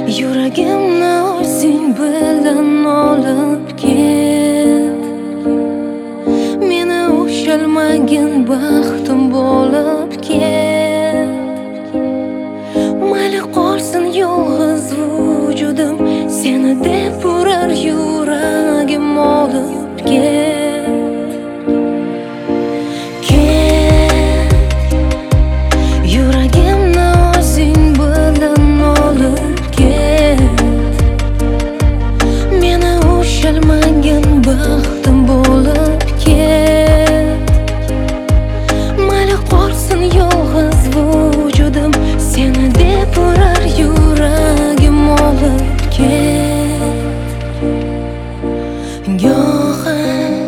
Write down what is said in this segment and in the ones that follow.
Yuragimni o'zing bilan olib ket. Meni ushalmagin baxtim bo'lib ket. Mayli qolsin yolg'iz vujudim, seni deb urar yuragim olib ket. Yuragimni o'zing bilan olib ket. Meni ushalmagin baxtim bo'lib ket. Mayli qolsin yolg'iz vujudim, seni deb urar yuragim olib ket. Go'yo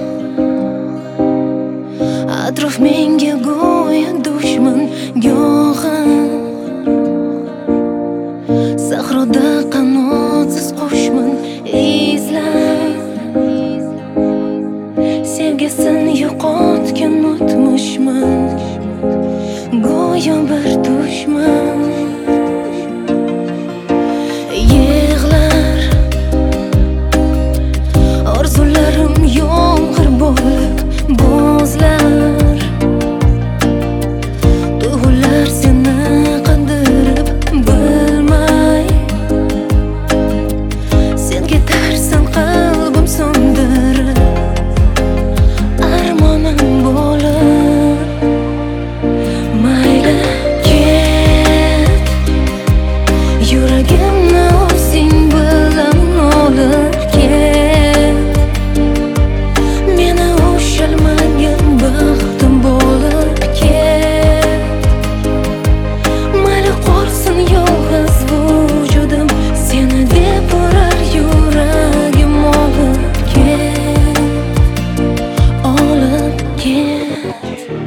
atrof menga go'yo dushman, go'yo sahroda qanotsiz qushman izlab. Sevgisini yo'qotgan o'tmishman, go'yo bir dushman. Yig'lar orzularim yomg'ir bo'lib bo'zlar. Tuyg'ular seni qandirib bilmay, sen ketarsan qalbim so'ndirib, armonim bo'lib. Mayli ket, yuragimni o'zing bilan olib ket. Meni ushalmagin baxtim bo'lib ket. Mayli qolsin yolg'iz vujudim, seni deb urar yuragim olib ket. Olib ket.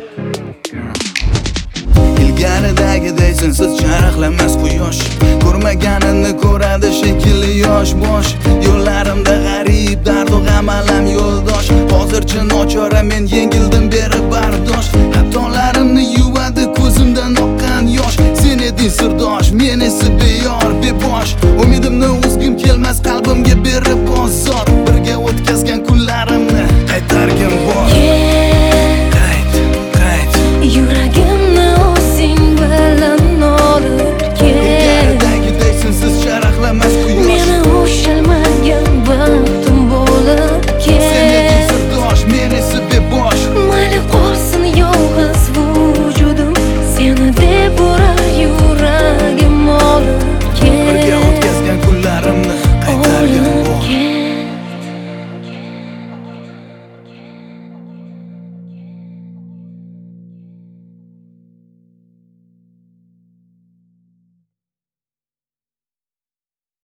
Ilgaridagiday sensiz charaqlamas quyosh, ko'rmaganini ko'radi shekilli yosh bosh. Yo'llarimda g'arib dardu g'am alam yo'ldosh. Hozircha nochora men yengildim berib bardosh. Xatolarimni yuvadi ko'zimdan oqqan yosh. Sen eding sirdosh, men esa beyor bebosh. Umidimni uzgim kelmas qalbimga berib